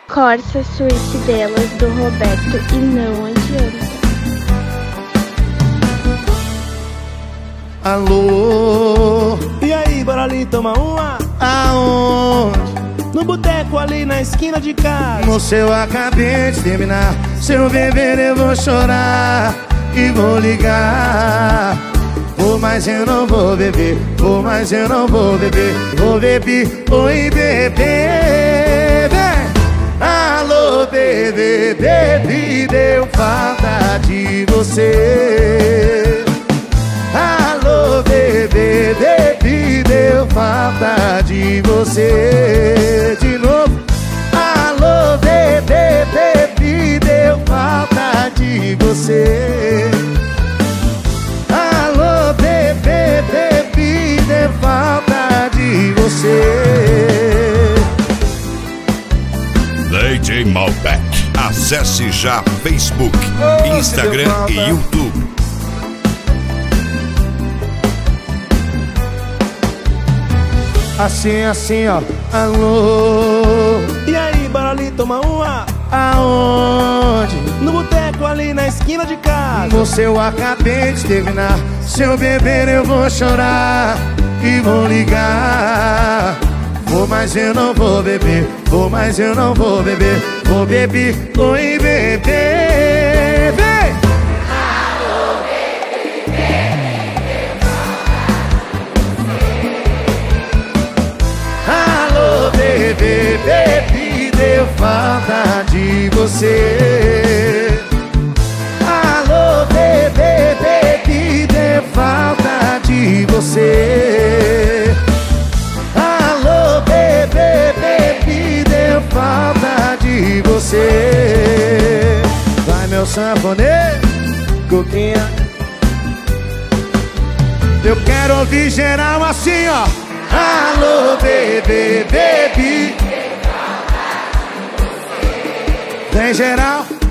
Corsa Suíte delas, do Roberto, e não adianta. Alô, e aí, bora ali tomar uma? aonde? No boteco ali na esquina de casa. Moça, eu acabei de terminar. Se eu beber eu vou chorar e vou ligar. Vou, mas eu não vou beber. Vou, mas eu não vou beber. Vou beber, oi bebê, vem. Alô bebê, bebê, deu falta de você. Alô bebê, bebê, deu falta de você. De novo. Alô bebê, bebê, deu falta de você. Alô bebê, bebê, deu falta de você. DJ Malbec. Acesse já Facebook, Instagram e YouTube. Assim, assim, ó. Alô, E aí, bora ali tomar uma? aonde? No boteco ali na esquina de casa. Moça, eu acabei de terminar. Se eu beber eu vou chorar e vou ligar. Vou, mas eu não vou beber. Vou, mas eu não vou beber. Vou beber, oi bebê, vem. Alô bebê, bebê, deu falta de você. Alô bebê, bebê, deu falta de você. Alô bebê, bebê, deu falta de você. Vai meu sanfoneiro, coquinha. Eu quero ouvir geral assim, ó. Alô bebê, bebê, vem geral.